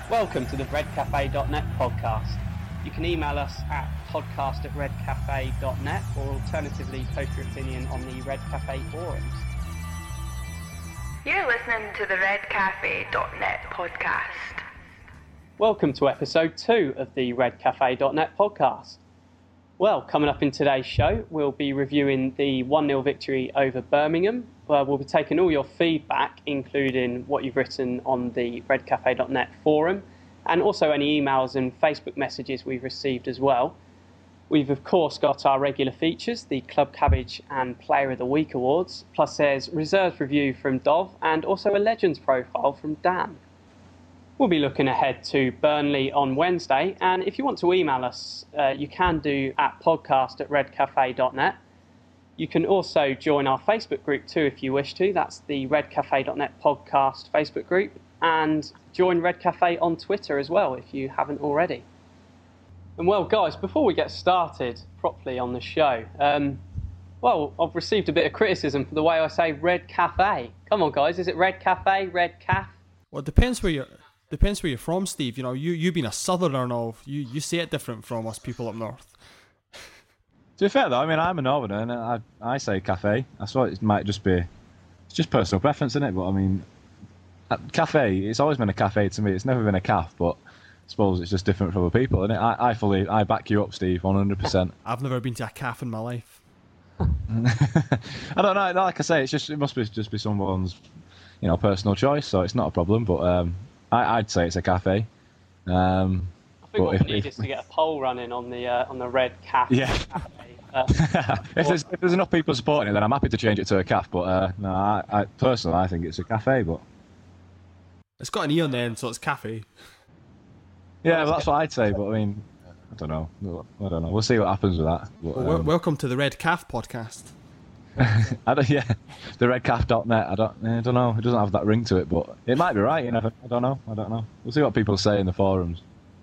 Welcome to the redcafe.net podcast. You can email us at podcast@redcafe.net or alternatively post your opinion on the Red Cafe forums. You're listening to the redcafe.net podcast. Welcome to episode 2 of the redcafe.net podcast. Well, coming up in today's show, we'll be reviewing the 1-0 victory over Birmingham. We'll be taking all your feedback, including what you've written on the redcafe.net forum, and also any emails and Facebook messages we've received as well. We've, of course, got our regular features, the Club Cabbage and Player of the Week awards, plus there's reserves review from Dov, and also a Legends profile from Dan. We'll be looking ahead to Burnley on Wednesday, and if you want to email us, you can do at podcast@redcafe.net. You can also join our Facebook group too if you wish to. That's the redcafe.net podcast Facebook group, and join Red Cafe on Twitter as well if you haven't already. And well, guys, before we get started properly on the show, I've received a bit of criticism for the way I say Red Cafe. Come on, guys, is it Red Cafe, Red Caf? Well, it depends where you're from, Steve. You know, you being a southerner and all, you say it different from us people up north. To be fair though, I mean, I'm a northerner and I say cafe. I thought it might just be, it's just personal preference, isn't it? But I mean, cafe, it's always been a cafe to me. It's never been a caf, but I suppose it's just different for other people, isn't it? I back you up, Steve, 100%. I've never been to a caf in my life. I don't know. Like I say, it must just be someone's, personal choice. So it's not a problem. But I'd say it's a cafe. I think what we need is to get a poll running on the Red Caf. Yeah. If there's enough people supporting it, then I'm happy to change it to a caf. But no, I personally, I think it's a cafe. But it's got an E on the end, so it's cafe. Yeah, well, that's what I'd say. But I mean, I don't know. We'll see what happens with that. But, welcome to the Red Caf podcast. The redcaf.net. I don't know. It doesn't have that ring to it, but it might be right. I don't know. We'll see what people say in the forums.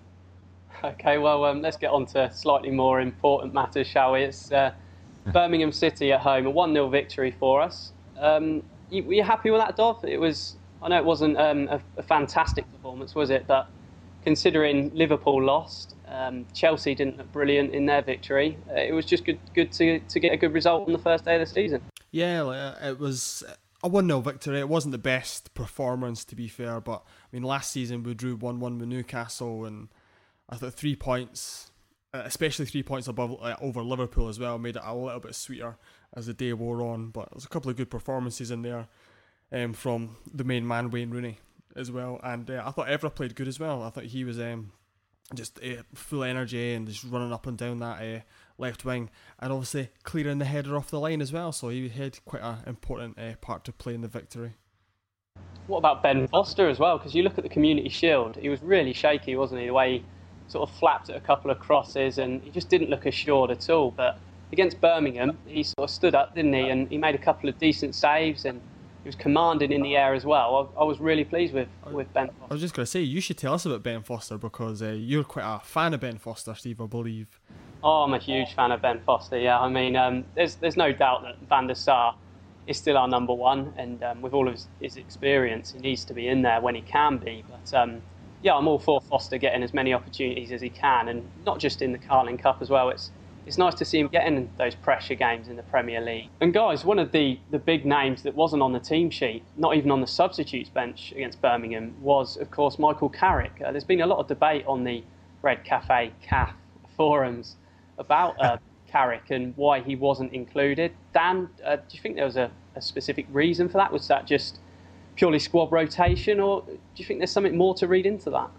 Okay, well, let's get on to slightly more important matters, shall we? It's Birmingham City at home, a 1-0 victory for us. Were you happy with that, Dov? I know it wasn't a fantastic performance, was it? But considering Liverpool lost, Chelsea didn't look brilliant in their victory. It was just good to get a good result on the first day of the season. Yeah, it was a 1-0 victory. It wasn't the best performance, to be fair, but I mean, last season we drew 1-1 with Newcastle, and I thought 3 points, especially 3 points over Liverpool as well, made it a little bit sweeter as the day wore on. But there's a couple of good performances in there from the main man, Wayne Rooney, as well. And I thought Evra played good as well. I thought he was just full energy and just running up and down that left wing, and obviously clearing the header off the line as well. So he had quite an important part to play in the victory. What about Ben Foster as well? Because you look at the Community Shield, he was really shaky, wasn't he? The way he sort of flapped at a couple of crosses, and he just didn't look assured at all. But against Birmingham, he sort of stood up, didn't he? And he made a couple of decent saves, and he was commanding in the air as well. I was really pleased with Ben Foster. I was just going to say, you should tell us about Ben Foster, because you're quite a fan of Ben Foster, Steve, I believe. Oh, I'm a huge fan of Ben Foster, yeah. I mean, there's no doubt that Van der Sar is still our number one, and with all of his experience, he needs to be in there when he can be. But I'm all for Foster getting as many opportunities as he can, and not just in the Carling Cup as well. It's nice to see him getting those pressure games in the Premier League. And guys, one of the big names that wasn't on the team sheet, not even on the substitutes bench against Birmingham, was, of course, Michael Carrick. There's been a lot of debate on the Red Cafe CAF forums about Carrick and why he wasn't included. Dan, do you think there was a specific reason for that? Was that just purely squad rotation, or do you think there's something more to read into that?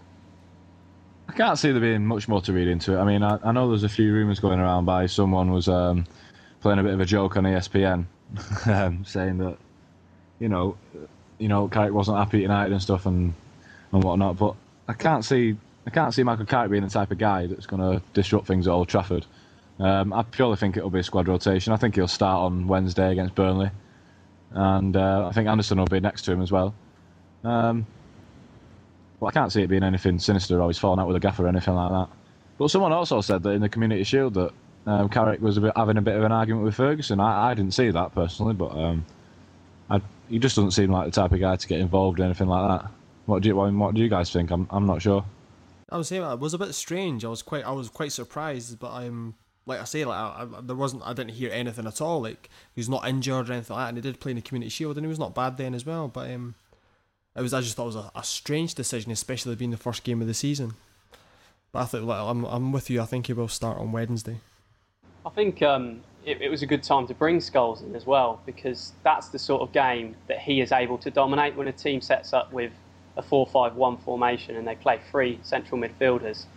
I can't see there being much more to read into it. I mean, I know there's a few rumours going around by someone was playing a bit of a joke on ESPN, saying that, Carrick wasn't happy at United and stuff and whatnot. But I can't see Michael Carrick being the type of guy that's going to disrupt things at Old Trafford. I purely think it'll be a squad rotation. I think he'll start on Wednesday against Burnley, and I think Anderson will be next to him as well. But I can't see it being anything sinister or he's falling out with a gaffer or anything like that. But someone also said that in the Community Shield that Carrick was having a bit of an argument with Ferguson. I didn't see that personally, but he just doesn't seem like the type of guy to get involved in anything like that. What do you guys think? I'm not sure. I was saying it was a bit strange. I was quite surprised, but I'm like I say, like I didn't hear anything at all. Like he was not injured or anything like that, and he did play in the Community Shield, and he was not bad then as well. But I just thought it was a strange decision, especially being the first game of the season. But I thought, like, I'm with you. I think he will start on Wednesday. I think it was a good time to bring Scholes in as well, because that's the sort of game that he is able to dominate when a team sets up with a 4-5-1 formation and they play three central midfielders.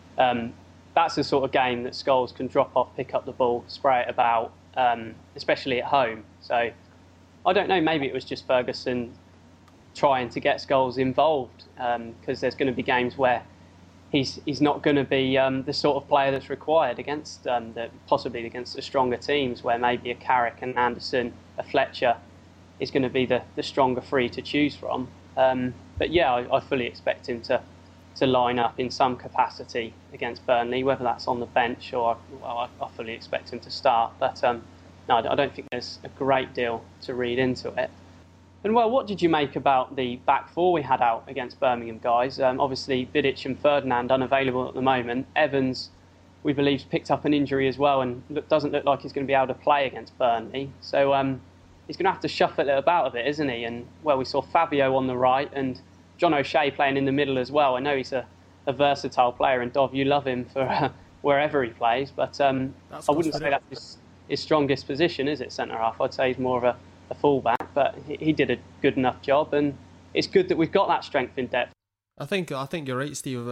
That's the sort of game that Scholes can drop off, pick up the ball, spray it about, especially at home. So I don't know, maybe it was just Ferguson trying to get Scholes involved, because there's going to be games where he's not going to be the sort of player that's required against possibly against the stronger teams, where maybe a Carrick, an Anderson, a Fletcher is going to be the stronger three to choose from. But yeah, I fully expect him to line up in some capacity against Burnley, whether that's on the bench or I fully expect him to start. But no, I don't think there's a great deal to read into it. And well, what did you make about the back four we had out against Birmingham, guys? Obviously, Vidic and Ferdinand unavailable at the moment. Evans, we believe, picked up an injury as well and doesn't look like he's going to be able to play against Burnley. So he's going to have to shuffle it about a bit, isn't he? And well, we saw Fabio on the right and John O'Shea playing in the middle as well. I know he's a versatile player, and Dov, you love him for wherever he plays, but I wouldn't say that's his strongest position, is it, centre-half? I'd say he's more of a full-back, but he did a good enough job, and it's good that we've got that strength in depth. I think you're right, Steve.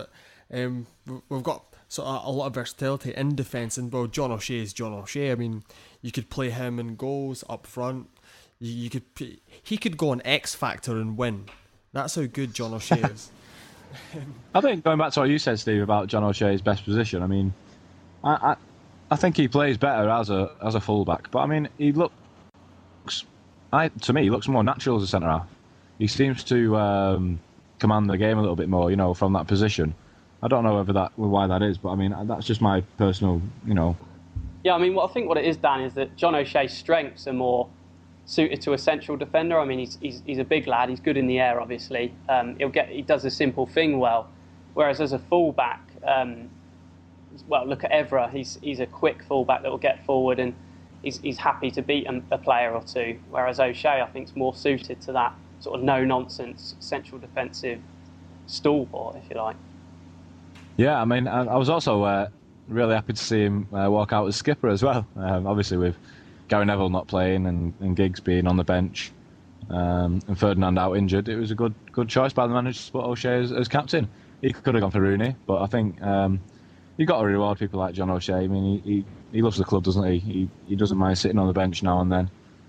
We've got sort of a lot of versatility in defence, and well, John O'Shea is John O'Shea. I mean, you could play him in goals up front. He could go on X Factor and win. That's how good John O'Shea is. I think going back to what you said, Steve, about John O'Shea's best position. I mean, I think he plays better as a fullback, but I mean, he looks more natural as a centre half. He seems to command the game a little bit more, from that position. I don't know why that is, but I mean, that's just my personal, Yeah, I mean, I think what it is, Dan, is that John O'Shea's strengths are more suited to a central defender. I mean, he's a big lad. He's good in the air, obviously. He does a simple thing well. Whereas as a fullback, look at Evra. He's a quick fullback that will get forward and he's happy to beat a player or two. Whereas O'Shea, I think, is more suited to that sort of no-nonsense central defensive stalwart, if you like. Yeah, I mean, I was also really happy to see him walk out as skipper as well. Obviously, with Gary Neville not playing and Giggs being on the bench and Ferdinand out injured, it was a good choice by the manager to put O'Shea as captain. He could have gone for Rooney, but I think you've got to reward people like John O'Shea. I mean, he loves the club, doesn't he? He doesn't mind sitting on the bench now and then.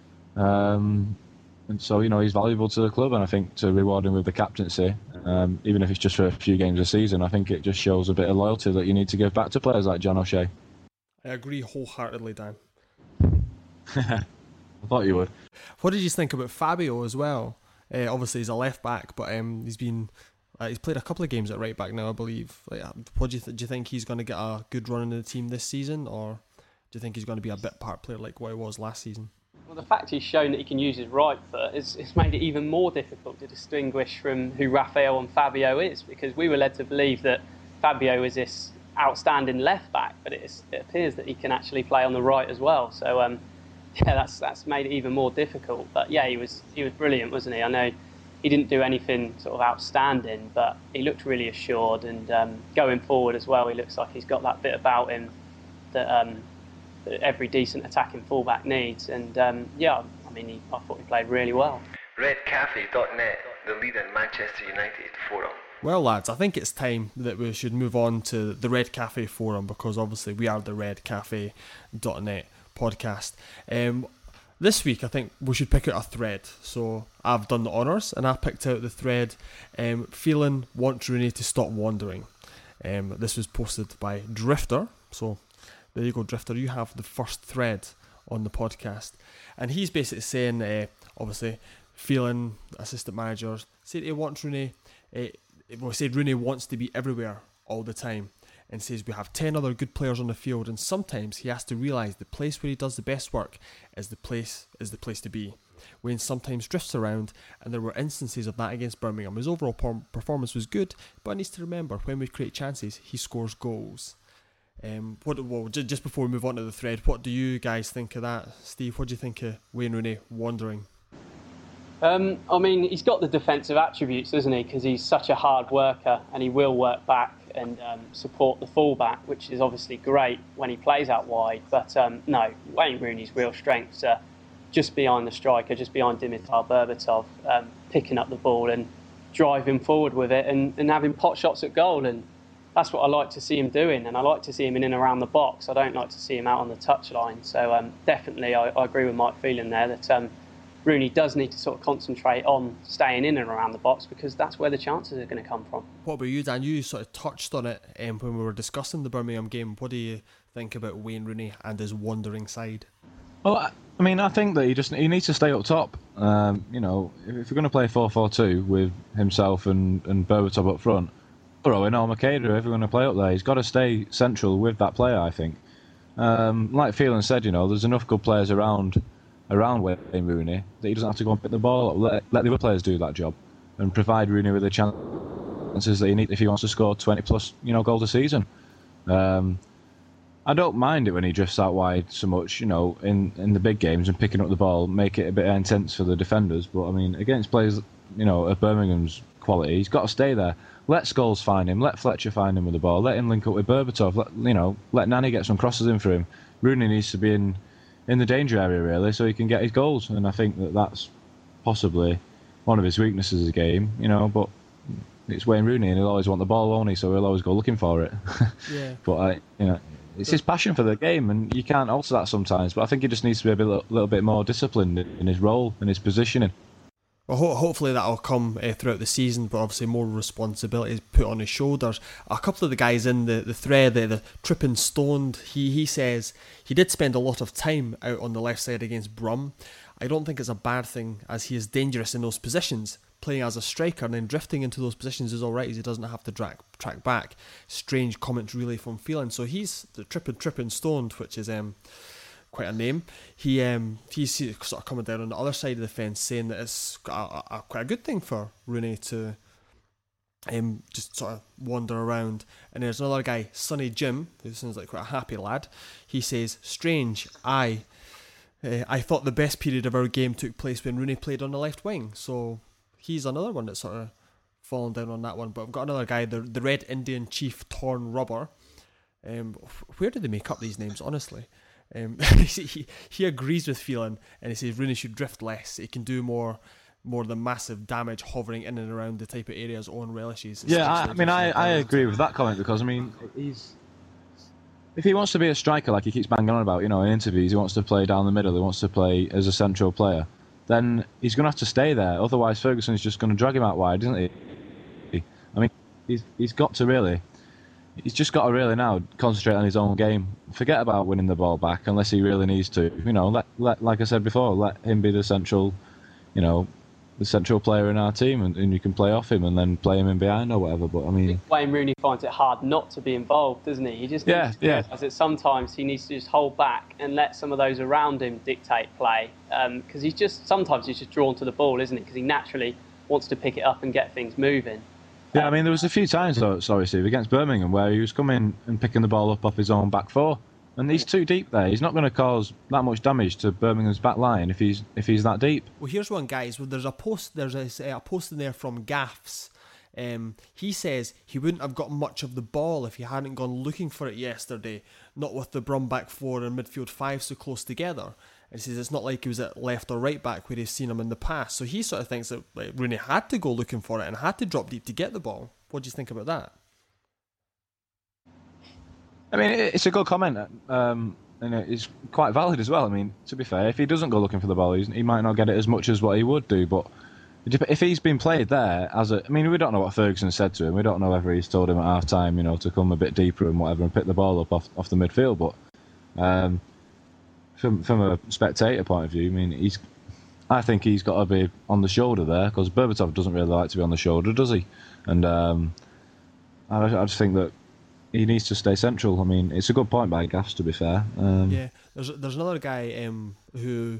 And so, he's valuable to the club, and I think to reward him with the captaincy, even if it's just for a few games a season, I think it just shows a bit of loyalty that you need to give back to players like John O'Shea. I agree wholeheartedly, Dan. I thought you would. What did you think about Fabio as well? Obviously, he's a left back, but he's played a couple of games at right back now, I believe. What do you think he's going to get a good run in the team this season, or do you think he's going to be a bit part player like what he was last season? Well, the fact he's shown that he can use his right foot it's made it even more difficult to distinguish from who Rafael and Fabio is, because we were led to believe that Fabio is this outstanding left back, but it appears that he can actually play on the right as well. So that's made it even more difficult. But yeah, he was brilliant, wasn't he? I know he didn't do anything sort of outstanding, but he looked really assured, and going forward as well, he looks like he's got that bit about him that every decent attacking fullback needs. And I thought he played really well. Redcafe.net, the leader in Manchester United forum. Well, lads, I think it's time that we should move on to the Red Cafe forum, because obviously we are the Redcafe.net podcast. This week, I think we should pick out a thread. So I've done the honours, and I picked out the thread, Phelan wants Rooney to stop wandering. This was posted by Drifter. So there you go, Drifter. You have the first thread on the podcast. And he's basically saying, obviously, Phelan, assistant manager, said he wants Rooney. Said Rooney wants to be everywhere all the time, and says we have 10 other good players on the field, and sometimes he has to realise the place where he does the best work is the place to be. Wayne sometimes drifts around, and there were instances of that against Birmingham. His overall performance was good, but I need to remember, when we create chances, he scores goals. Just before we move on to the thread, what do you guys think of that? Steve, what do you think of Wayne Rooney wandering? I mean, he's got the defensive attributes, isn't he? Because he's such a hard worker, and he will work back and support the fullback, which is obviously great when he plays out wide. But no, Wayne Rooney's real strengths are just behind the striker, just behind Dimitar Berbatov, picking up the ball and driving forward with it and having pot shots at goal. And that's what I like to see him doing, and I like to see him in and around the box. I don't like to see him out on the touchline. So definitely I agree with Mike Phelan there that Rooney does need to sort of concentrate on staying in and around the box, because that's where the chances are going to come from. What about you, Dan? You sort of touched on it when we were discussing the Birmingham game. What do you think about Wayne Rooney and his wandering side? Well, I mean, I think that he needs to stay up top. You know, if we're going to play 4-4-2 with himself and Berbatov up front, or Owen or Makeda, if we're going to play up there, he's got to stay central with that player, I think. Like Phelan said, you know, there's enough good players around Wayne Rooney that he doesn't have to go and pick the ball up. Let the other players do that job and provide Rooney with the chances that he needs if he wants to score 20 plus, you know, goals a season. I don't mind it when he drifts out wide so much, you know, in the big games and picking up the ball, make it a bit intense for the defenders. But I mean, against players, you know, of Birmingham's quality, he's got to stay there. Let Scholes find him, let Fletcher find him with the ball, let him link up with Berbatov, let Nani get some crosses in for him. Rooney needs to be in the danger area, really, so he can get his goals. And I think that that's possibly one of his weaknesses of the game, you know, but it's Wayne Rooney and he'll always want the ball, won't he? So he'll always go looking for it. Yeah. But, it's his passion for the game, and you can't alter that sometimes. But I think he just needs to be a little bit more disciplined in his role and his positioning. Well, hopefully that'll come throughout the season, but obviously more responsibility is put on his shoulders. A couple of the guys in the thread, the Trippin Stoned, he says he did spend a lot of time out on the left side against Brum. I don't think it's a bad thing, as he is dangerous in those positions. Playing as a striker and then drifting into those positions is alright, as he doesn't have to track back. Strange comments really from Phelan. So he's the Trippin Stoned, which is quite a name. He's sort of coming down on the other side of the fence, saying that it's quite a good thing for Rooney to just sort of wander around. And there's another guy, Sonny Jim, who sounds like quite a happy lad. He says, strange, I thought the best period of our game took place when Rooney played on the left wing. So he's another one that's sort of fallen down on that one. But I've got another guy, the Red Indian Chief Torn Rubber. Where did they make up these names, honestly? He agrees with Phelan, and he says Rooney should drift less. He can do more than massive damage hovering in and around the type of areas Owen relishes. Yeah, I agree with that comment, because I mean, if he wants to be a striker like he keeps banging on about, you know, in interviews, he wants to play down the middle, he wants to play as a central player, then he's going to have to stay there. Otherwise, Ferguson's just going to drag him out wide, isn't he? I mean, he's just got to really now concentrate on his own game. Forget about winning the ball back unless he really needs to. You know, let like I said before, let him be the central, you know, the central player in our team, and you can play off him and then play him in behind or whatever. But I mean, Wayne Rooney finds it hard not to be involved, doesn't he? He just needs to realize that sometimes he needs to just hold back and let some of those around him dictate play, because sometimes he's just drawn to the ball, isn't he? Because he naturally wants to pick it up and get things moving. Yeah, I mean, there was a few times, Steve, against Birmingham where he was coming and picking the ball up off his own back four, and he's too deep there. He's not going to cause that much damage to Birmingham's back line if he's that deep. Well, here's one, guys. Well, there's a post in there from Gaffs. He says he wouldn't have got much of the ball if he hadn't gone looking for it yesterday, not with the Brum back four and midfield five so close together. And he says it's not like he was at left or right back where he's seen him in the past. So he sort of thinks that Rooney had to go looking for it and had to drop deep to get the ball. What do you think about that? I mean, it's a good comment, and it's quite valid as well. I mean, to be fair, if he doesn't go looking for the ball, he might not get it as much as what he would do. But if he's been played there we don't know what Ferguson said to him. We don't know whether he's told him at half time, you know, to come a bit deeper and whatever and pick the ball up off the midfield. But from a spectator point of view, I mean, I think he's got to be on the shoulder there, because Berbatov doesn't really like to be on the shoulder, does he? And I just think that he needs to stay central. I mean, it's a good point by Gaffs, to be fair. Yeah, there's another guy who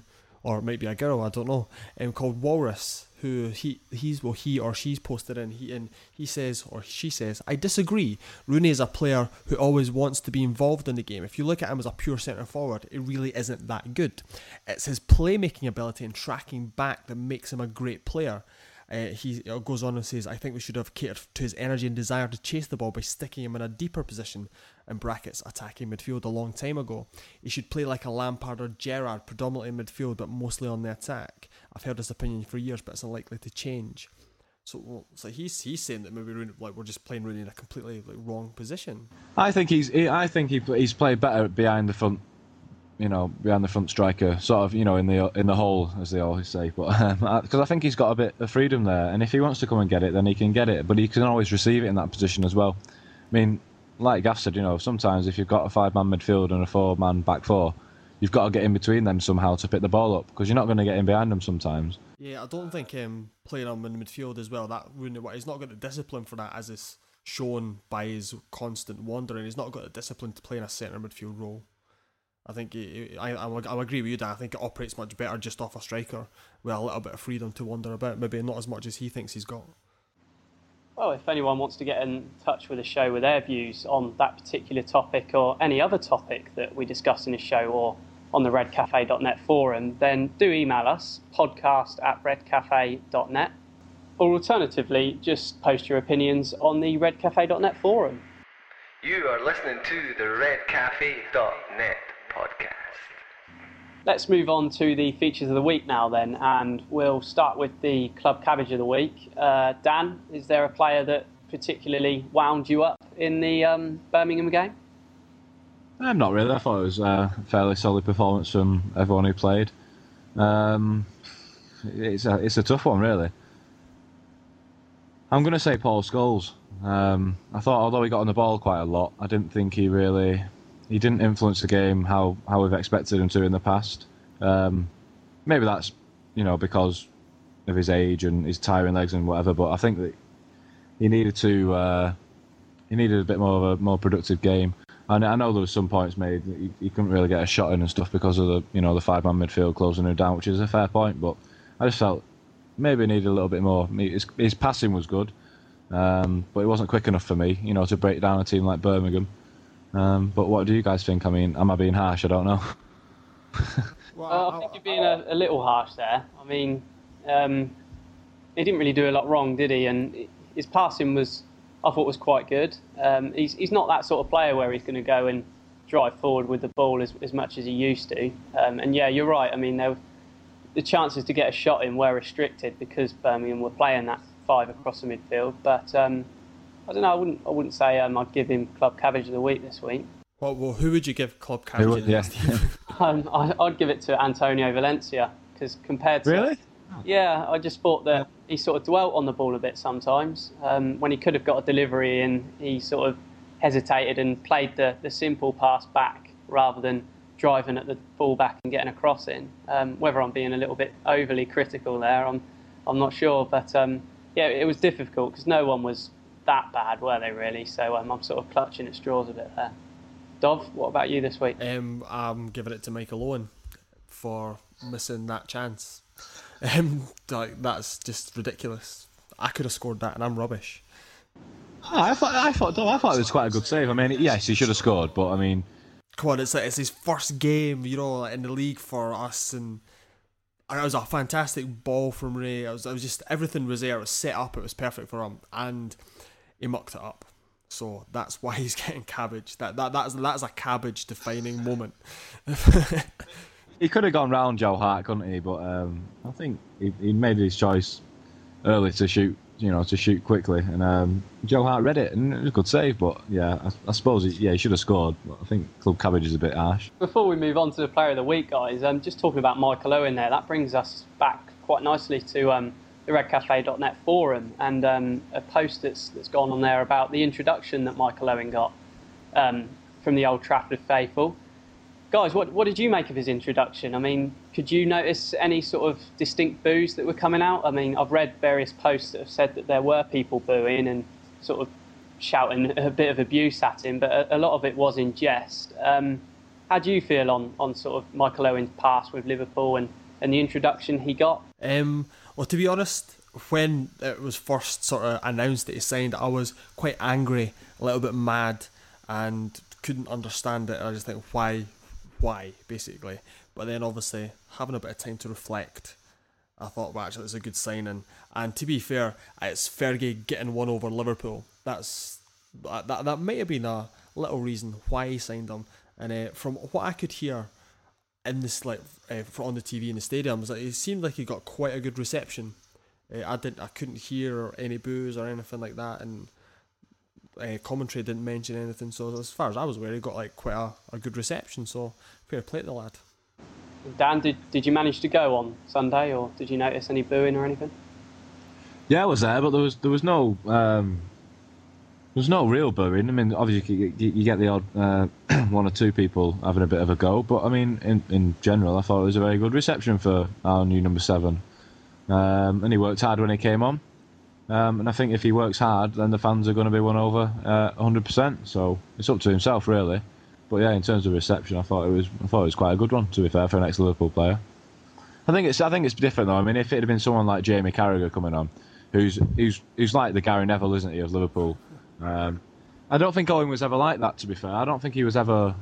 or it might be a girl, I don't know, called Walrus, who he or she's posted in. He says, or she says, I disagree. Rooney is a player who always wants to be involved in the game. If you look at him as a pure centre forward, it really isn't that good. It's his playmaking ability and tracking back that makes him a great player. He goes on and says, I think we should have catered to his energy and desire to chase the ball by sticking him in a deeper position, in brackets, attacking midfield, a long time ago. He should play like a Lampard or Gerrard, predominantly in midfield but mostly on the attack. I've heard this opinion for years, but it's unlikely to change. So he's saying that maybe Rooney, we're just playing Rooney in a completely wrong position. I think he's played better behind the front. Behind the front striker, sort of, in the hole, as they always say. But because I think he's got a bit of freedom there, and if he wants to come and get it, then he can get it. But he can always receive it in that position as well. I mean, like Gaff said, sometimes if you've got a 5-man midfield and a 4-man back four, you've got to get in between them somehow to pick the ball up, because you're not going to get in behind them sometimes. Yeah, I don't think playing him in the midfield as well, that Rooney, he's not got the discipline for that, as is shown by his constant wandering. He's not got the discipline to play in a centre midfield role. I think I'll agree with you, Dan. I think it operates much better just off a striker with a little bit of freedom to wander about, maybe not as much as he thinks he's got. Well, if anyone wants to get in touch with the show with their views on that particular topic or any other topic that we discuss in the show or on the redcafe.net forum, then do email us, podcast@redcafe.net, or alternatively, just post your opinions on the redcafe.net forum. You are listening to the redcafe.net podcast. Let's move on to the features of the week now then, and we'll start with the Club Cabbage of the week. Dan, is there a player that particularly wound you up in the Birmingham game? Not really. I thought it was a fairly solid performance from everyone who played. It's a tough one, really. I'm going to say Paul Scholes. I thought, although he got on the ball quite a lot, I didn't think he didn't influence the game how we've expected him to in the past. Maybe that's because of his age and his tiring legs and whatever. But I think that he needed a bit more of a more productive game. And I know there was some points made that he couldn't really get a shot in and stuff because of the 5-man midfield closing him down, which is a fair point. But I just felt maybe he needed a little bit more. His passing was good, but it wasn't quick enough for me, to break down a team like Birmingham. But what do you guys think? I mean, am I being harsh? I don't know. Well, I think you're being a little harsh there. I mean, he didn't really do a lot wrong, did he? And his passing I thought was quite good. He's not that sort of player where he's going to go and drive forward with the ball as much as he used to. And yeah, you're right. I mean, the chances to get a shot in were restricted because Birmingham were playing that 5 across the midfield. But I don't know. I wouldn't say I'd give him Club Cabbage of the week this week. Well, who would you give Club Cabbage? I'd give it to Antonio Valencia because compared to really. Yeah, I just thought that he sort of dwelt on the ball a bit sometimes. When he could have got a delivery in, he sort of hesitated and played the simple pass back rather than driving at the full back and getting a cross in. Whether I'm being a little bit overly critical there, I'm not sure. But yeah, it was difficult because no one was that bad, were they really? So I'm sort of clutching at straws a bit there. Dov, what about you this week? I'm giving it to Michael Owen for missing that chance. That's just ridiculous. I could have scored that, and I'm rubbish. I thought it was quite a good save. I mean, yes, he should have scored, but I mean, come on, it's his first game, in the league for us, and it was a fantastic ball from Ray. It was just everything was there. It was set up. It was perfect for him, and he mucked it up. So that's why he's getting cabbage. That's a cabbage defining moment. He could have gone round Joe Hart, couldn't he? But I think he made his choice early to shoot, to shoot quickly. And Joe Hart read it, and it was a good save. But yeah, I suppose he should have scored. But I think Club Cabbage is a bit harsh. Before we move on to the Player of the Week, guys, just talking about Michael Owen there, that brings us back quite nicely to the redcafe.net forum and a post that's gone on there about the introduction that Michael Owen got from the Old Trafford faithful. Guys, what did you make of his introduction? I mean, could you notice any sort of distinct boos that were coming out? I mean, I've read various posts that have said that there were people booing and sort of shouting a bit of abuse at him, but a lot of it was in jest. How do you feel on sort of Michael Owen's past with Liverpool and and the introduction he got? Well, to be honest, when it was first sort of announced that he signed, I was quite angry, a little bit mad, and couldn't understand it. I just think, why, basically. But then obviously, having a bit of time to reflect, I thought, well, actually, it's a good signing. And to be fair, it's Fergie getting one over Liverpool. That might have been a little reason why he signed him. And from what I could hear in this, on the TV in the stadium, it seemed like he got quite a good reception. I couldn't hear any boos or anything like that, and commentary didn't mention anything. So as far as I was aware, he got quite a good reception. So fair play to the lad. Dan, did you manage to go on Sunday, or did you notice any booing or anything? Yeah, I was there, but there was no real booing. I mean, obviously you get the odd one or two people having a bit of a go, but I mean, in general, I thought it was a very good reception for our new number 7. And he worked hard when he came on. And I think if he works hard, then the fans are going to be won over 100%. So it's up to himself, really. But yeah, in terms of reception, I thought it was quite a good one. To be fair, for an ex-Liverpool player, I think it's different though. I mean, if it had been someone like Jamie Carragher coming on, who's like the Gary Neville, isn't he, of Liverpool? I don't think Owen was ever like that. To be fair, I don't think he was ever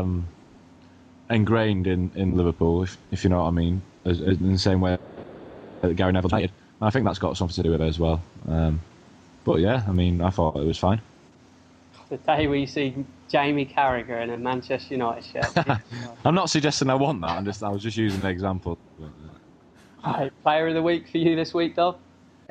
ingrained in Liverpool, if you know what I mean, as in the same way that Gary Neville did. I think that's got something to do with it as well. But yeah, I mean, I thought it was fine. The day where you see Jamie Carragher in a Manchester United shirt. I'm not suggesting I want that. I was just using an example. Right, player of the week for you this week, Dov?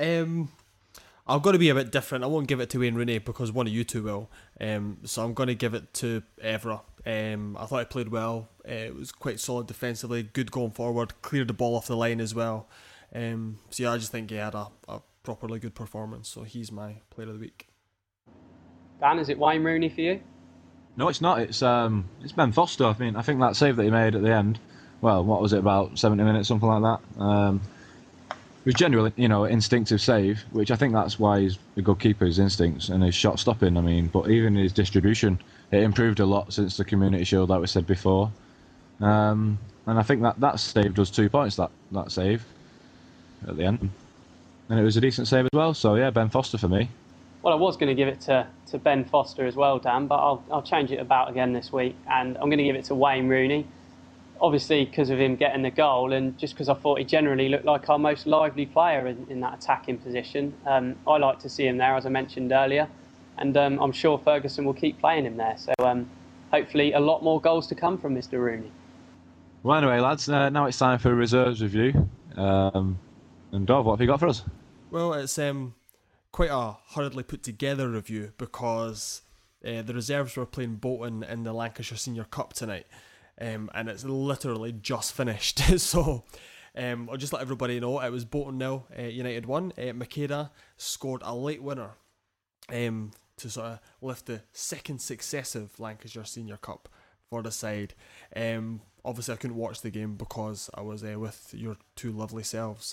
I've got to be a bit different. I won't give it to Wayne Rooney because one of you two will. So I'm going to give it to Evra. I thought he played well. It was quite solid defensively, good going forward, cleared the ball off the line as well. So yeah, I just think he had a properly good performance. So he's my player of the week. Dan, is it Wayne Rooney for you? No, it's not. It's Ben Foster. I mean, I think that save that he made at the end. Well, what was it, about 70 minutes, something like that. It was genuinely, instinctive save, which I think that's why he's a good keeper, his instincts and his shot stopping. I mean, but even his distribution, it improved a lot since the Community Shield, like we said before. And I think that saved us 2 points, that save at the end. And it was a decent save as well. So yeah, Ben Foster for me. Well, I was going to give it to Ben Foster as well, Dan, but I'll change it about again this week, and I'm going to give it to Wayne Rooney. Obviously, because of him getting the goal, and just because I thought he generally looked like our most lively player in that attacking position. I like to see him there, as I mentioned earlier, and I'm sure Ferguson will keep playing him there. So hopefully a lot more goals to come from Mr. Rooney. Well, anyway, lads, now it's time for a reserves review. And Dov, what have you got for us? Well, it's quite a hurriedly put together review because the reserves were playing Bolton in the Lancashire Senior Cup tonight. And it's literally just finished. So I'll just let everybody know it was Bolton 0, United 1. Makeda scored a late winner to sort of lift the second successive Lancashire Senior Cup for the side. Obviously I couldn't watch the game because I was with your two lovely selves.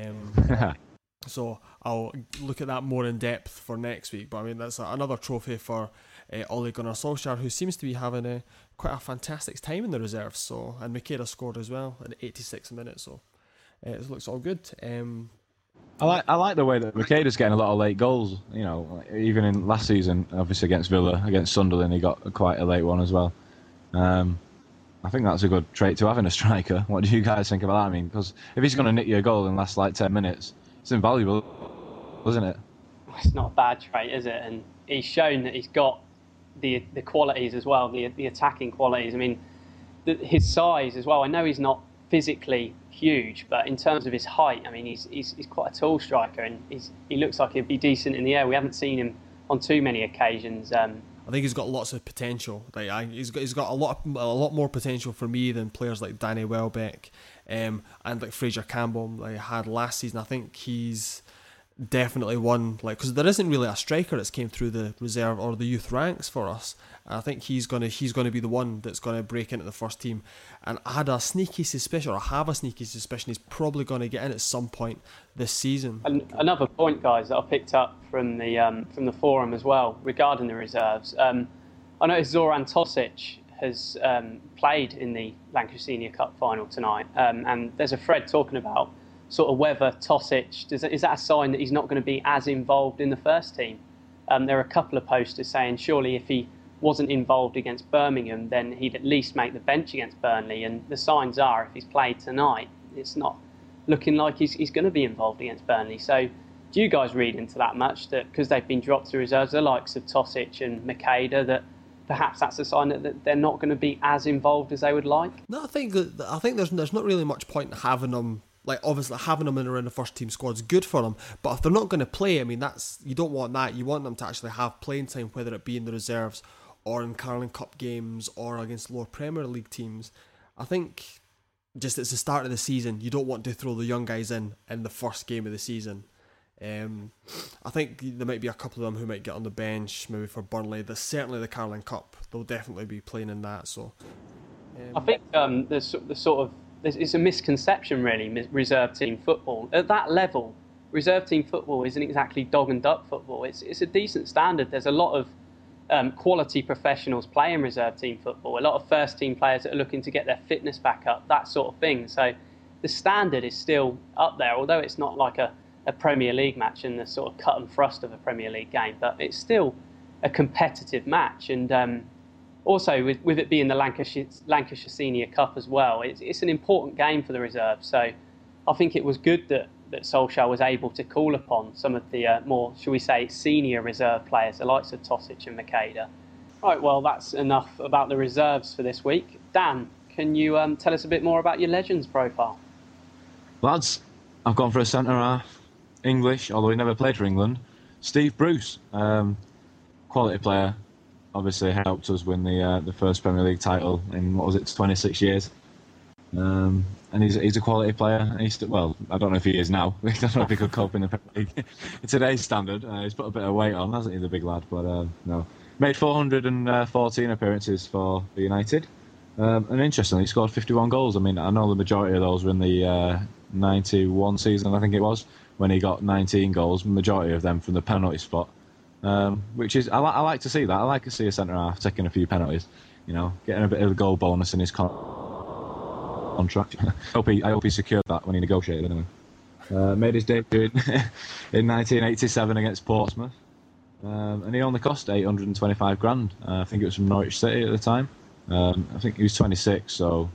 So I'll look at that more in depth for next week. But I mean, that's another trophy for Ole Gunnar Solskjaer, who seems to be having quite a fantastic time in the reserves. So, and Makeda scored as well in 86 minutes. So it looks all good. I like the way that Makeda's getting a lot of late goals. Even in last season, obviously against Villa, against Sunderland, he got quite a late one as well. I think that's a good trait to have in a striker. What do you guys think about that? I mean, because if he's going to nick you a goal in the last 10 minutes, it's invaluable, isn't it? It's not a bad trait, is it? And he's shown that he's got the qualities as well, the attacking qualities. I mean, his size as well. I know he's not physically huge, but in terms of his height, I mean, he's quite a tall striker, and he looks like he'd be decent in the air. We haven't seen him on too many occasions. I think he's got lots of potential. He's got a lot more potential for me than players like Danny Welbeck and like Fraser Campbell had last season. I think he's definitely one, because there isn't really a striker that's came through the reserve or the youth ranks for us. I think he's gonna be the one that's gonna break into the first team. And I have a sneaky suspicion he's probably gonna get in at some point this season. And another point, guys, that I picked up from the forum as well regarding the reserves. I noticed Zoran Tosic, has played in the Lancashire Senior Cup final tonight, and there's a thread talking about sort of whether Tosic, is that a sign that he's not going to be as involved in the first team? There are a couple of posters saying surely if he wasn't involved against Birmingham, then he'd at least make the bench against Burnley, and the signs are if he's played tonight, it's not looking like he's going to be involved against Burnley. So do you guys read into that much, that because they've been dropped to reserves, the likes of Tosic and Makeda, that perhaps that's a sign that they're not going to be as involved as they would like? No, I think there's not really much point in having them. Like, obviously having them in around the first team squad is good for them, but if they're not going to play, I mean, you don't want that. You want them to actually have playing time, whether it be in the reserves or in Carling Cup games or against lower Premier League teams. I think just it's the start of the season, you don't want to throw the young guys in the first game of the season. I think there might be a couple of them who might get on the bench, maybe for Burnley. There's certainly the Carling Cup. They'll definitely be playing in that. So I think it's a misconception, really, reserve team football. At that level, reserve team football isn't exactly dog and duck football. It's a decent standard. There's a lot of quality professionals playing reserve team football, a lot of first team players that are looking to get their fitness back up, that sort of thing. So the standard is still up there, although it's not like a Premier League match and the sort of cut and thrust of a Premier League game, but it's still a competitive match. And also, with it being the Lancashire Senior Cup as well, it's an important game for the reserve. So I think it was good that Solskjaer was able to call upon some of the more, shall we say, senior reserve players, the likes of Tosic and Makeda. Right, well, that's enough about the reserves for this week. Dan, can you tell us a bit more about your Legends profile? Lads, I've gone for a centre-half, English, although he never played for England, Steve Bruce. Quality player. Obviously helped us win the first Premier League title in, 26 years. And he's a quality player. And I don't know if he is now. I don't know if he could cope in the Premier League. In today's standard, he's put a bit of weight on, hasn't he, the big lad? But no. Made 414 appearances for United. And interestingly, he scored 51 goals. I mean, I know the majority of those were in the 91 season, I think it was, when he got 19 goals, majority of them from the penalty spot. Which is, I like to see that. I like to see a centre-half taking a few penalties, getting a bit of a goal bonus in his contract. I hope he secured that when he negotiated anyway. Made his debut in 1987 against Portsmouth, and he only cost 825 grand. I think it was from Norwich City at the time. I think he was 26, so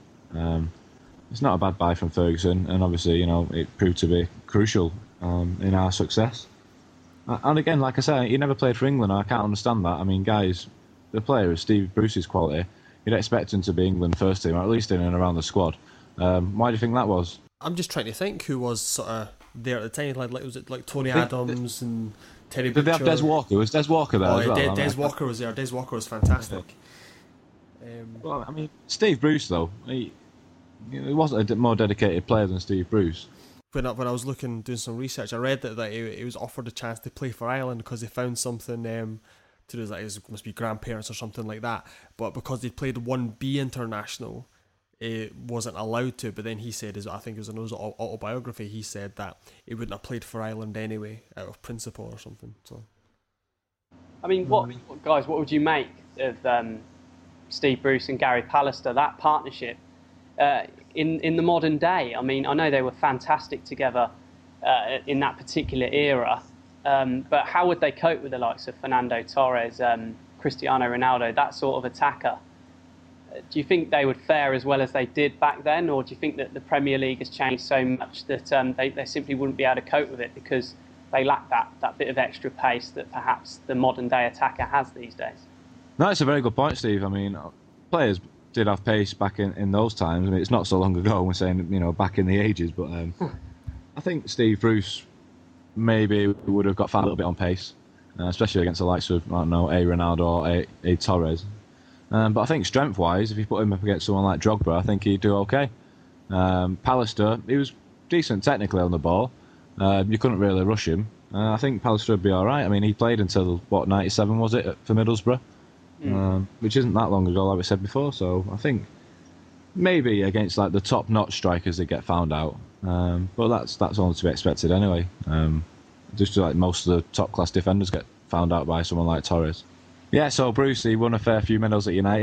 it's not a bad buy from Ferguson, and obviously, it proved to be crucial in our success. And again, like I said, he never played for England. I can't understand that. I mean, guys, the player is Steve Bruce's quality. You'd expect him to be England first team, or at least in and around the squad. Why do you think that was? I'm just trying to think who was sort of there at the time. Was it like Tony Adams and Terry Butcher? Did they have Des Walker? Was Des Walker there as well? Des Walker was there. Des Walker was fantastic. Well, I mean, Steve Bruce, though, he wasn't a more dedicated player than Steve Bruce. When I was doing some research, I read that he was offered a chance to play for Ireland because he found something to do with his must be grandparents or something like that. But because he played 1B international, it wasn't allowed to. But then he said, I think it was in his autobiography, he said that he wouldn't have played for Ireland anyway out of principle or something. So, I mean, what would you make of Steve Bruce and Gary Pallister, that partnership? In the modern day, I mean, I know they were fantastic together in that particular era, but how would they cope with the likes of Fernando Torres, Cristiano Ronaldo, that sort of attacker? Do you think they would fare as well as they did back then, or do you think that the Premier League has changed so much that they simply wouldn't be able to cope with it because they lack that bit of extra pace that perhaps the modern day attacker has these days? No, it's a very good point, Steve. I mean, players did have pace back in those times. I mean, it's not so long ago. We're saying, back in the ages, but I think Steve Bruce maybe would have got found a little bit on pace, especially against the likes of, I don't know, a Ronaldo or a Torres. But I think strength-wise, if you put him up against someone like Drogba, I think he'd do okay. Pallister, he was decent technically on the ball. You couldn't really rush him. I think Pallister would be all right. I mean, he played until, 97 was it, for Middlesbrough? Which isn't that long ago, like we said before. So I think maybe against like the top-notch strikers they get found out, but that's only to be expected anyway. Just like most of the top-class defenders get found out by someone like Torres. Yeah, so Bruce, he won a fair few medals at United.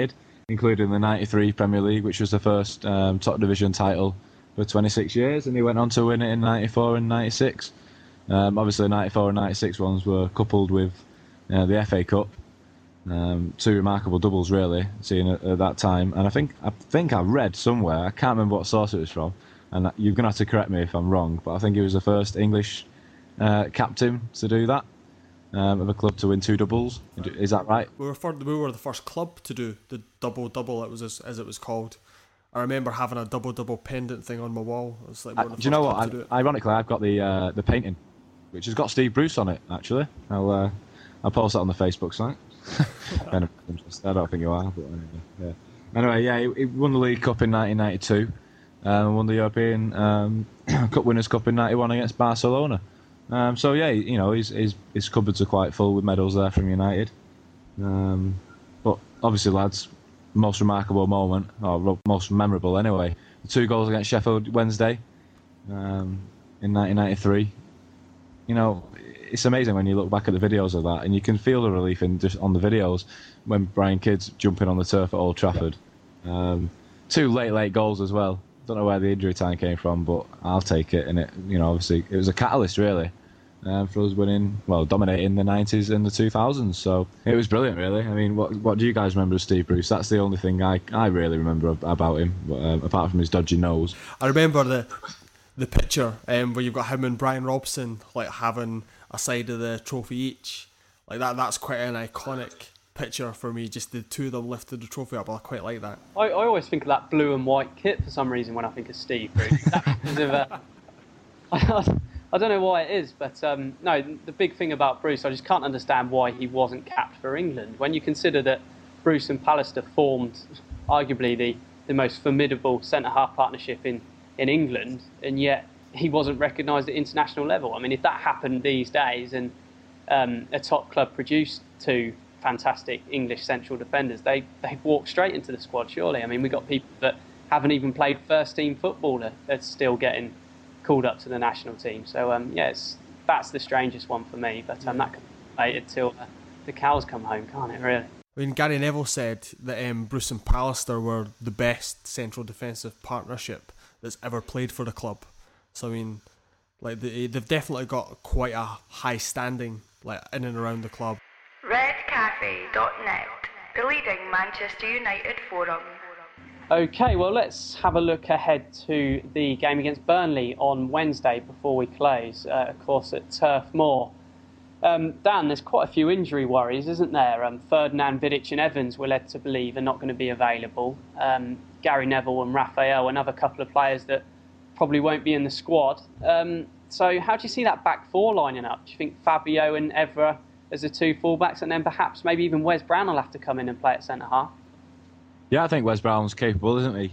including the '93 Premier League, which was the first top division title for 26 years, and he went on to win it in '94 and '96. Obviously, the '94 and '96 ones were coupled with the FA Cup. Two remarkable doubles, really, seen at that time. And I think I read somewhere, I can't remember what source it was from, and you're going to have to correct me if I'm wrong, but I think he was the first English captain to do that, of a club to win two doubles. Is that right? We were the first club to do the double-double, as it was called. I remember having a double-double pendant thing on my wall. It was like Do you know what? Ironically, I've got the painting, which has got Steve Bruce on it, actually. I'll post that on the Facebook site. I don't think you are, but yeah. Anyway, yeah, he won the League Cup in 1992, won the European Cup Winners' Cup in '91 against Barcelona. So yeah, his cupboards are quite full with medals there from United. But obviously, lads, most remarkable moment, or most memorable anyway, the 2 goals against Sheffield Wednesday in 1993. It's amazing when you look back at the videos of that, and you can feel the relief on the videos when Brian Kidd's jumping on the turf at Old Trafford. 2 late goals as well. Don't know where the injury time came from, but I'll take it. And obviously it was a catalyst really for us dominating the 90s and the 2000s. So it was brilliant, really. I mean, what do you guys remember of Steve Bruce? That's the only thing I really remember about him, apart from his dodgy nose. I remember the picture where you've got him and Brian Robson having a side of the trophy each. That's quite an iconic picture for me, just the 2 of them lifted the trophy up. I quite like that. I always think of that blue and white kit for some reason when I think of Steve Bruce. I don't know why it is, but no, the big thing about Bruce, I just can't understand why he wasn't capped for England. When you consider that Bruce and Pallister formed arguably the most formidable centre-half partnership in England, and yet he wasn't recognised at international level. I mean, if that happened these days and a top club produced 2 fantastic English central defenders, they'd walk straight into the squad, surely. I mean, we've got people that haven't even played first-team football that's still getting called up to the national team. So, that's the strangest one for me, but that can be waited till the cows come home, can't it, really? I mean, Gary Neville said that Bruce and Pallister were the best central defensive partnership that's ever played for the club. So I mean, they've definitely got quite a high standing in and around the club. Redcafe.net, the leading Manchester United forum. Okay, well, let's have a look ahead to the game against Burnley on Wednesday before we close, of course, at Turf Moor. Dan, there's quite a few injury worries, isn't there? Ferdinand, Vidic and Evans, we're led to believe, are not going to be available. Gary Neville and Raphael, another couple of players that probably won't be in the squad. So how do you see that back 4 lining up? Do you think Fabio and Evra as the 2 fullbacks, and then perhaps maybe even Wes Brown will have to come in and play at centre-half? Yeah, I think Wes Brown's capable, isn't he?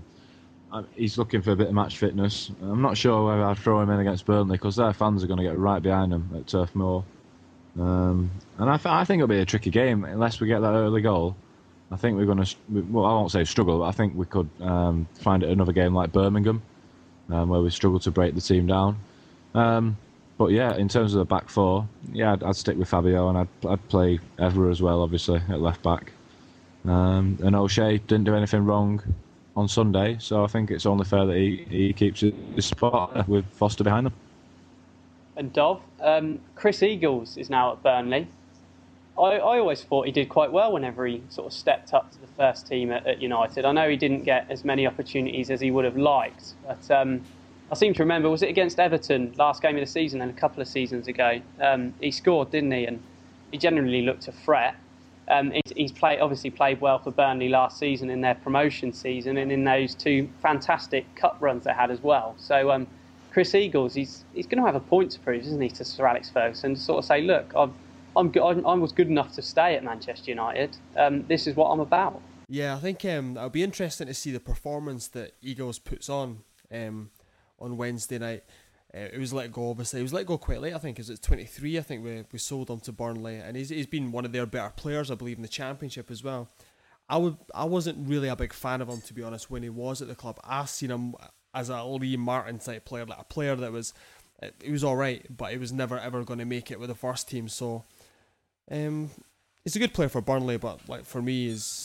He's looking for a bit of match fitness. I'm not sure whether I'd throw him in against Burnley, because their fans are going to get right behind him at Turf Moor. And I think it'll be a tricky game unless we get that early goal. I think we're going to, I won't say struggle, but I think we could find it another game like Birmingham, where we struggle to break the team down. But yeah, in terms of the back 4, yeah, I'd stick with Fabio, and I'd play Evra as well, obviously, at left back. And O'Shea didn't do anything wrong on Sunday, so I think it's only fair that he keeps his spot with Foster behind them. And Dov, Chris Eagles is now at Burnley. I always thought he did quite well whenever he sort of stepped up to the first team at United. I know he didn't get as many opportunities as he would have liked, but I seem to remember, was it against Everton, last game of the season and a couple of seasons ago? He scored, didn't he? And he generally looked to fret. He's obviously played well for Burnley last season in their promotion season and in those 2 fantastic cup runs they had as well. So Chris Eagles, he's going to have a point to prove, isn't he, to Sir Alex Ferguson, to sort of say, look, I was good enough to stay at Manchester United. This is what I'm about. Yeah, I think it'll be interesting to see the performance that Eagles puts on Wednesday night. It was let go, obviously. He was let go quite late, I think. It was at 23, I think, we sold him to Burnley. And he's been one of their better players, I believe, in the Championship as well. I wasn't really a big fan of him, to be honest, when he was at the club. I seen him as a Lee Martin type player, like a player that was alright, but he was never ever going to make it with the first team. So he's a good player for Burnley, but for me,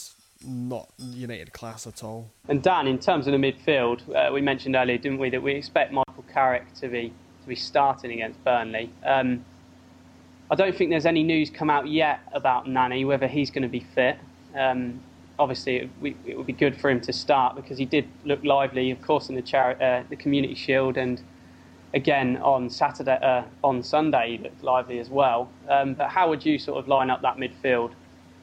not United class at all. And Dan, in terms of the midfield, we mentioned earlier, didn't we, that we expect Michael Carrick to be starting against Burnley. I don't think there's any news come out yet about Nani, whether he's going to be fit. Obviously, it would be good for him to start because he did look lively, of course, in the Community Shield, and again on Sunday he looked lively as well. But how would you sort of line up that midfield?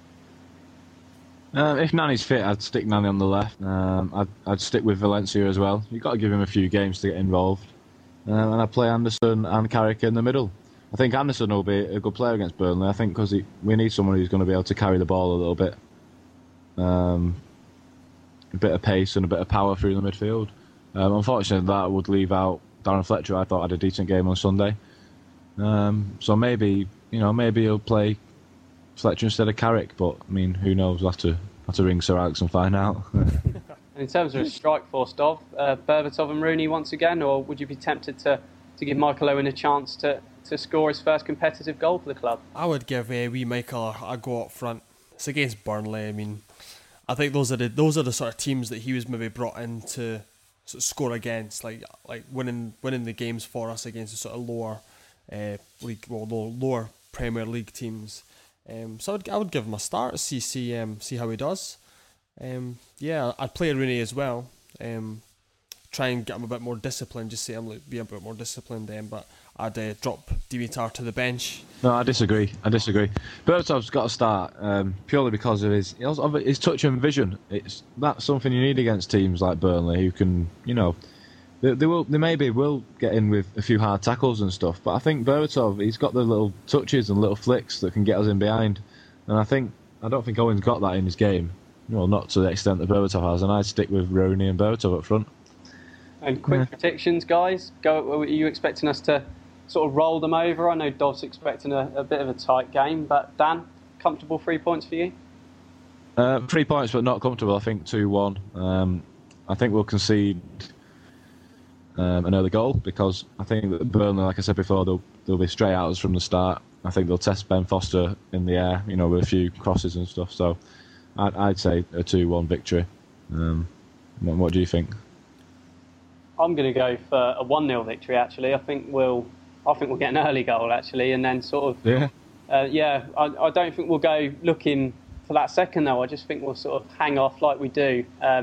If Nani's fit, I'd stick Nani on the left. I'd stick with Valencia as well. You've got to give him a few games to get involved. And I'd play Anderson and Carrick in the middle. I think Anderson will be a good player against Burnley. I think because we need someone who's going to be able to carry the ball a little bit. A bit of pace and a bit of power through the midfield. Unfortunately, that would leave out Darren Fletcher. I thought had a decent game on Sunday. So maybe he'll play Fletcher instead of Carrick. But I mean, who knows? We'll have to ring Sir Alex and find out. And in terms of a strike force, Dov, Berbatov and Rooney once again, or would you be tempted to give Michael Owen a chance to score his first competitive goal for the club? I would give wee Michael a go up front. It's against Burnley. I mean, I think those are the sort of teams that he was maybe brought in to sort of score against, like winning the games for us against the sort of lower Premier League teams. So I would give him a start, see how he does. I'd play Rooney as well. Try and get him a bit more disciplined, just see him be a bit more disciplined. But I'd drop Dimitar to the bench. No, I disagree. Berbatov's got to start purely because of his touch and vision. That's something you need against teams like Burnley, who can, they maybe will get in with a few hard tackles and stuff. But I think Berbatov, he's got the little touches and little flicks that can get us in behind. And I don't think Owen's got that in his game. Well, not to the extent that Berbatov has. And I'd stick with Rooney and Berbatov up front. And quick predictions, guys. Are you expecting us to sort of roll them over? I know Dov's expecting a bit of a tight game, but Dan, comfortable 3 points for you? 3 points, but not comfortable. I think 2-1. I think we'll concede an early goal because I think that Burnley, like I said before, they'll be straight at us from the start. I think they'll test Ben Foster in the air, with a few crosses and stuff. So I'd say a 2-1 victory. What do you think? I'm going to go for a 1-0 victory. Actually, I think we'll get an early goal actually, and then sort of I don't think we'll go looking for that second though. I just think we'll sort of hang off like we do.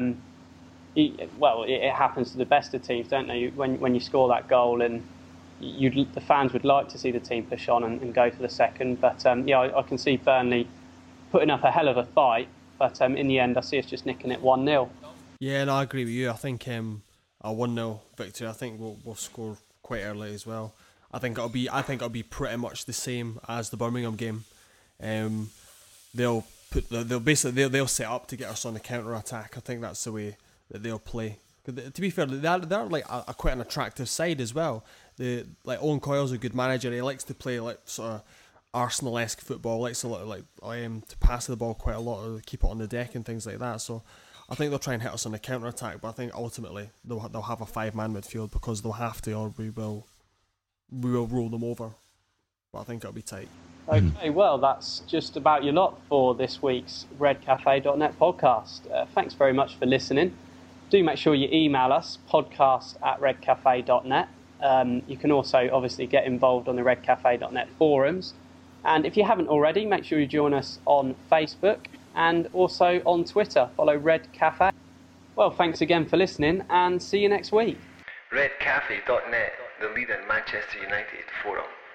It happens to the best of teams, don't they? When you score that goal, and the fans would like to see the team push on and go for the second. But I can see Burnley putting up a hell of a fight. But in the end, I see us just nicking it 1-0. Yeah, no, I agree with you. I think a 1-0 victory. I think we'll score quite early as well. I think it'll be pretty much the same as the Birmingham game. They'll set up to get us on the counter attack. I think that's the way that they'll play. To be fair, they're like a quite an attractive side as well. Owen Coyle's a good manager. He likes to play like sort of Arsenal-esque football. Likes a lot of to pass the ball quite a lot, or keep it on the deck and things like that. So I think they'll try and hit us on the counter attack. But I think ultimately they'll have a 5-man midfield because they'll have to, or we will roll them over. But I think it'll be tight. Okay, well, that's just about your lot for this week's redcafe.net podcast. Thanks very much for listening. Do make sure you email us, podcast@redcafe.net. You can also obviously get involved on the redcafe.net forums. And if you haven't already, make sure you join us on Facebook and also on Twitter. Follow Red Cafe. Well, thanks again for listening and see you next week. redcafe.net, the leading Manchester United forum.